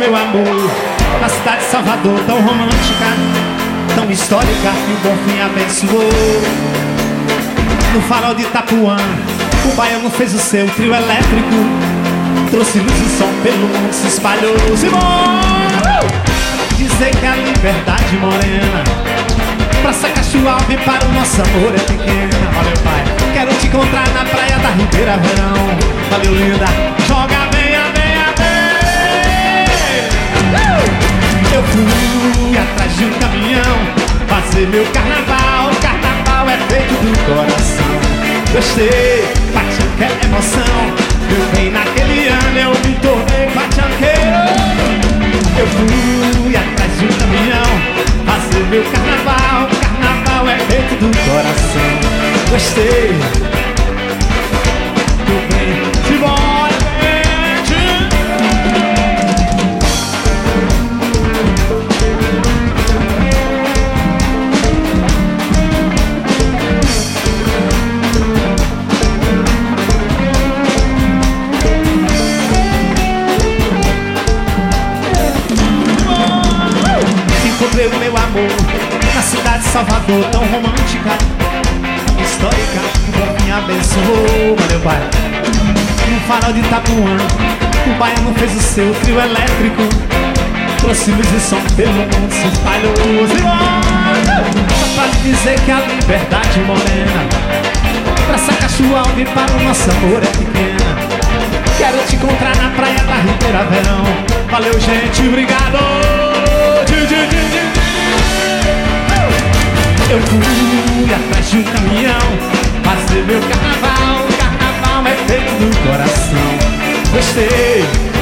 meu amor, na cidade de Salvador, tão romântica, tão histórica, que o bom fim abençoou. No farol de Itapuã, o baiano fez o seu trio elétrico, trouxe luz e som pelo mundo, se espalhou. Dizer que a liberdade morena, pra Sacachualva e para o nosso amor é pequena. Valeu, pai, quero te encontrar na praia da Ribeira Verão. Valeu, linda, joga bem, bem, bem. Eu fui atrás de um caminhão, fazer meu carnaval. Carnaval é feito do coração. Gostei, pachanque é emoção. Eu vim naquele ano, eu me tornei pachanqueiro. Eu fui atrás de um caminhão, fazer meu carnaval. Carnaval é feito do coração. Gostei, eu venho de embora, encontrei o meu amor na cidade de Salvador, tão romântica, histórica, que o bom me abençoou. Valeu, pai. No farol de Itapuã, o baiano fez o seu trio elétrico, trouxe luz e som pelo mundo, se espalhou. Só pra dizer que a liberdade morena, pra Sacachualva e para o nosso amor é pequena. Quero te encontrar na praia da Ribeira Verão. Valeu, gente, obrigado. Eu fui atrás de um caminhão, fazer meu carnaval. Carnaval é feito do coração. Gostei,